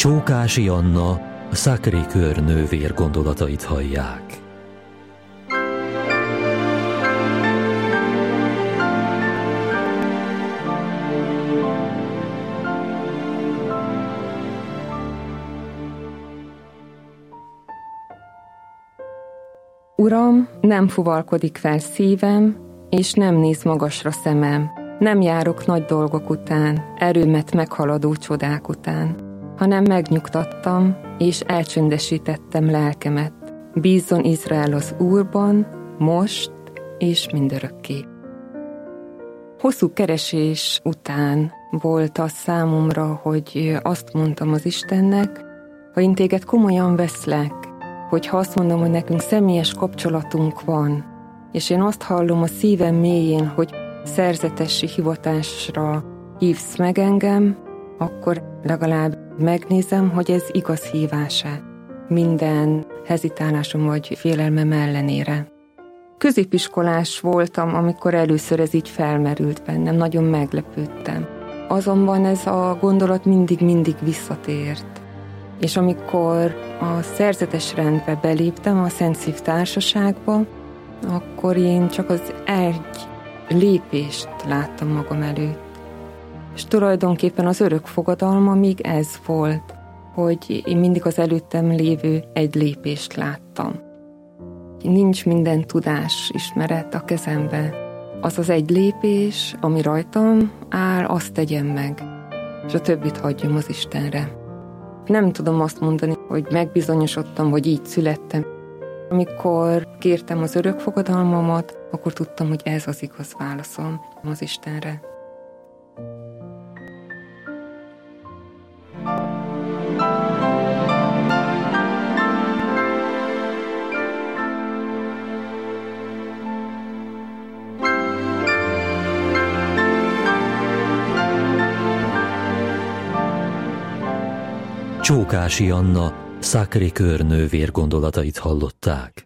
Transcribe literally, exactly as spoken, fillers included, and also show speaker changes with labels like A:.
A: Csókási Anna, a Sacré-Cœur nővér gondolatait hallják.
B: Uram, nem fuvalkodik fel szívem, és nem néz magasra szemem. Nem járok nagy dolgok után, erőmet meghaladó csodák után, hanem megnyugtattam, és elcsöndesítettem lelkemet. Bízzon Izrael az Úrban, most és mindörökké. Hosszú keresés után volt az számomra, hogy azt mondtam az Istennek, ha én téged komolyan veszlek, hogyha azt mondom, hogy nekünk személyes kapcsolatunk van, és én azt hallom a szívem mélyén, hogy szerzetesi hivatásra hívsz meg engem, akkor legalább megnézem, hogy ez igaz hívás-e. Minden hezitálásom vagy félelmem ellenére. Középiskolás voltam, amikor először ez így felmerült bennem, nagyon meglepődtem. Azonban ez a gondolat mindig-mindig visszatért. És amikor a szerzetes rendbe beléptem, a Szent Szív Társaságba, akkor én csak az egy lépést láttam magam előtt. És tulajdonképpen az örök fogadalma még ez volt, hogy én mindig az előttem lévő egy lépést láttam. Nincs minden tudás, ismeret a kezembe. Az az egy lépés, ami rajtam áll, azt tegyem meg, és a többit hagyjam az Istenre. Nem tudom azt mondani, hogy megbizonyosodtam, hogy így születtem. Amikor kértem az örök fogadalmamat, akkor tudtam, hogy ez az igaz válaszom az Istenre.
A: Csókási Anna, Sacré-Cœur nővér gondolatait hallották.